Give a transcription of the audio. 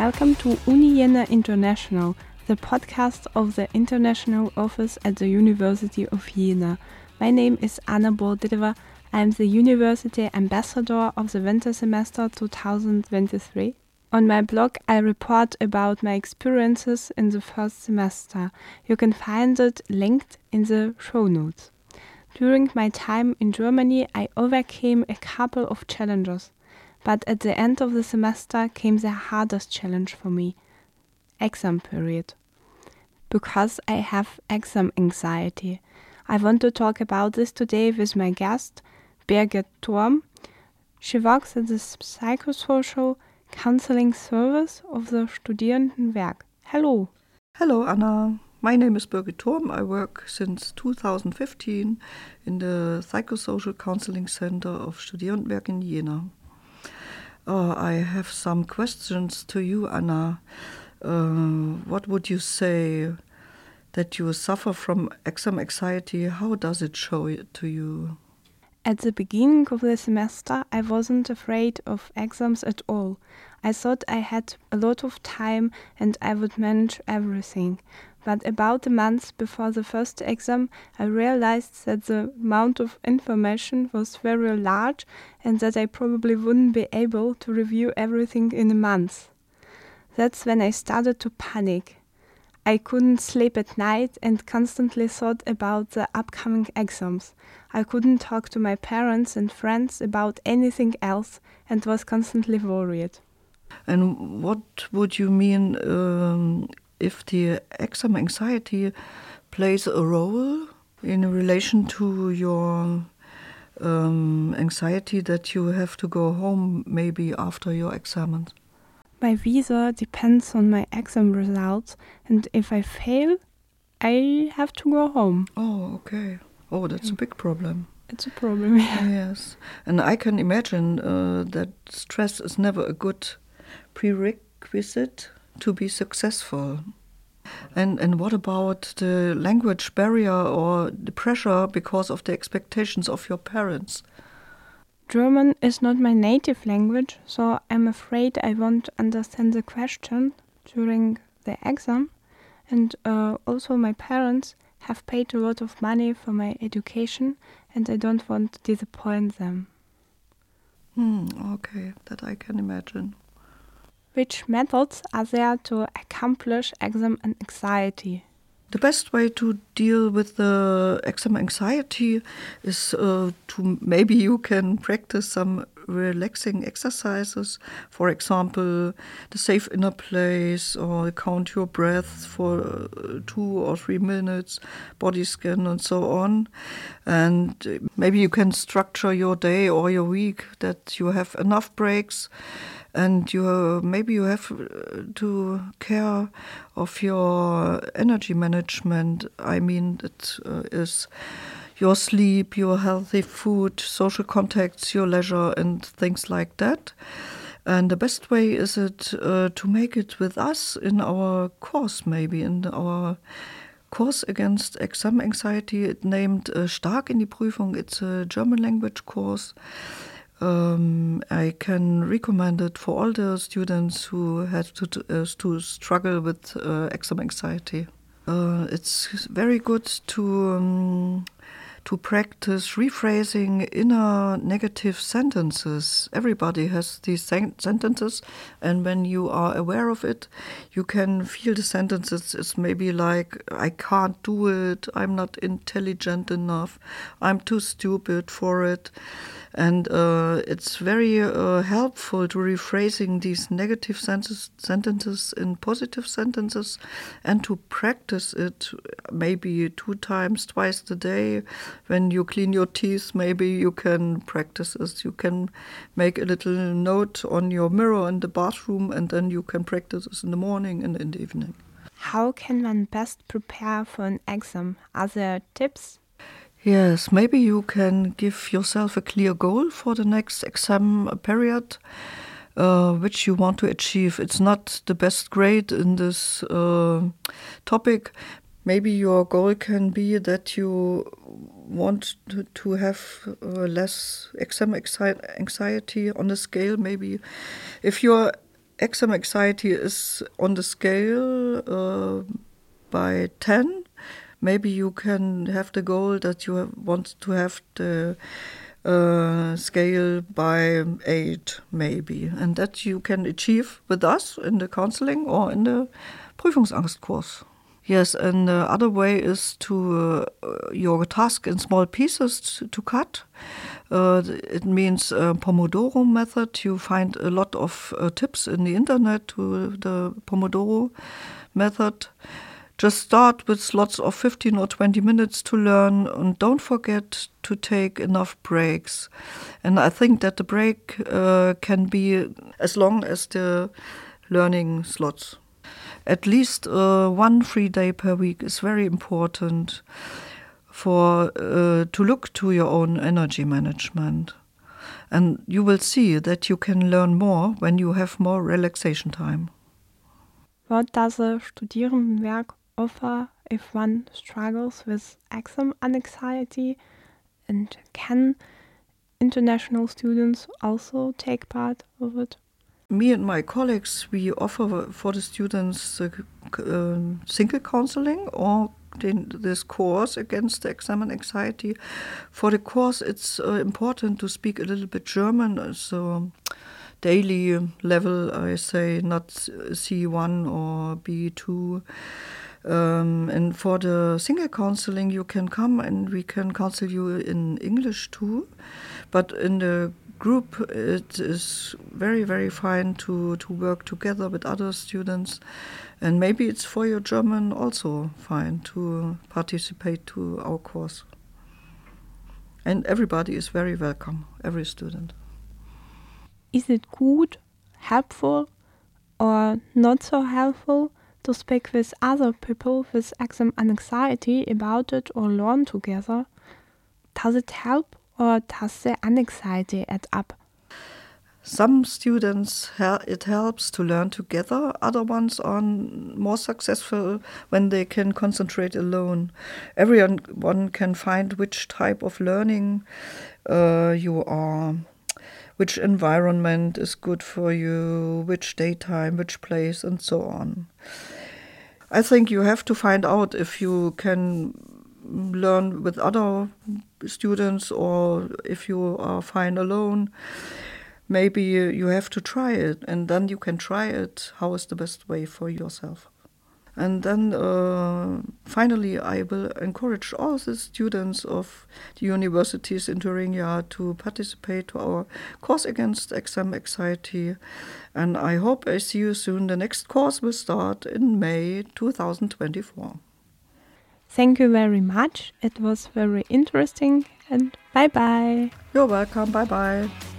Welcome to Uni Jena International, the podcast of the International Office at the University of Jena. My name is Anna Bordileva. I am the University Ambassador of the winter semester 2023. On my blog, I report about my experiences in the first semester. You can find it linked in the show notes. During my time in Germany, I overcame a couple of challenges. But at the end of the semester came the hardest challenge for me, exam period. Because I have exam anxiety. I want to talk about this today with my guest, Birgit Thurm. She works at the psychosocial counseling service of the Studierendenwerk. Hello. Hello, Anna. My name is Birgit Thurm. I work since 2015 in the Psychosocial Counseling Center of Studierendenwerk in Jena. I have some questions to you, Anna. What would you say that you suffer from exam anxiety? How does it show it to you? At the beginning of the semester, I wasn't afraid of exams at all. I thought I had a lot of time and I would manage everything. But about a month before the first exam, I realized that the amount of information was very large and that I probably wouldn't be able to review everything in a month. That's when I started to panic. I couldn't sleep at night and constantly thought about the upcoming exams. I couldn't talk to my parents and friends about anything else and was constantly worried. And what would you mean if the exam anxiety plays a role in relation to your anxiety that you have to go home maybe after your exams? My visa depends on my exam results, and if I fail, I have to go home. Oh, okay. Oh, that's a big problem. It's a problem, yeah. Yes. And I can imagine that stress is never a good prerequisite to be successful. And what about the language barrier or the pressure because of the expectations of your parents? German is not my native language, so I'm afraid I won't understand the question during the exam. And also my parents have paid a lot of money for my education and I don't want to disappoint them. Okay, that I can imagine. Which methods are there to accomplish exam anxiety? The best way to deal with the exam anxiety is to maybe you can practice some relaxing exercises. For example, the safe inner place or count your breath for 2 or 3 minutes, body scan and so on. And maybe you can structure your day or your week that you have enough breaks. And maybe you have to care of your energy management. I mean, it is your sleep, your healthy food, social contacts, your leisure, and things like that. And the best way is it to make it with us in our course, maybe in our course against exam anxiety. It's named Stark in die Prüfung. It's a German language course. I can recommend it for all the students who have to struggle with exam anxiety. It's very good to practice rephrasing inner negative sentences. Everybody has these sentences, and when you are aware of it, you can feel the sentences. It's maybe like, I can't do it, I'm not intelligent enough, I'm too stupid for it. And it's very helpful to rephrasing these negative sentences in positive sentences and to practice it maybe 2 times, twice a day. When you clean your teeth, maybe you can practice this. You can make a little note on your mirror in the bathroom and then you can practice this in the morning and in the evening. How can one best prepare for an exam? Are there tips? Yes, maybe you can give yourself a clear goal for the next exam period, which you want to achieve. It's not the best grade in this topic. Maybe your goal can be that you want to have less exam anxiety on a scale. Maybe if you're exam anxiety is on the scale by 10. Maybe you can have the goal that you want to have the scale by 8, maybe. And that you can achieve with us in the counseling or in the Prüfungsangst course. Yes, and the other way is to your task in small pieces to cut. It means Pomodoro method. You find a lot of tips in the internet to the Pomodoro method. Just start with lots of 15 or 20 minutes to learn, and don't forget to take enough breaks. And I think that the break can be as long as the learning slots. At least 1 free day per week is very important for to look to your own energy management. And you will see that you can learn more when you have more relaxation time. What does a Studierendenwerk offer if one struggles with exam anxiety, and can international students also take part of it? Me and my colleagues, we offer for the students single counseling or this course against the exam anxiety. For the course, it's important to speak a little bit German, so daily level, I say, not C1 or B2. And for the single counseling, you can come and we can counsel you in English too. But in the group, it is very, very fine to work together with other students. And maybe it's for your German also fine to participate to our course. And everybody is very welcome, every student. Is it good, helpful, or not so helpful to speak with other people with exam anxiety about it or learn together? Does it help, or does the anxiety add up? Some students, it helps to learn together. Other ones are more successful when they can concentrate alone. Everyone can find which type of learning you are, which environment is good for you, which daytime, which place, and so on. I think you have to find out if you can learn with other students or if you are fine alone. Maybe you have to try it, and then you can try it. How is the best way for yourself? And then finally, I will encourage all the students of the universities in Thuringia to participate to our course against exam anxiety. And I hope I see you soon. The next course will start in May 2024. Thank you very much. It was very interesting, and bye-bye. You're welcome. Bye-bye.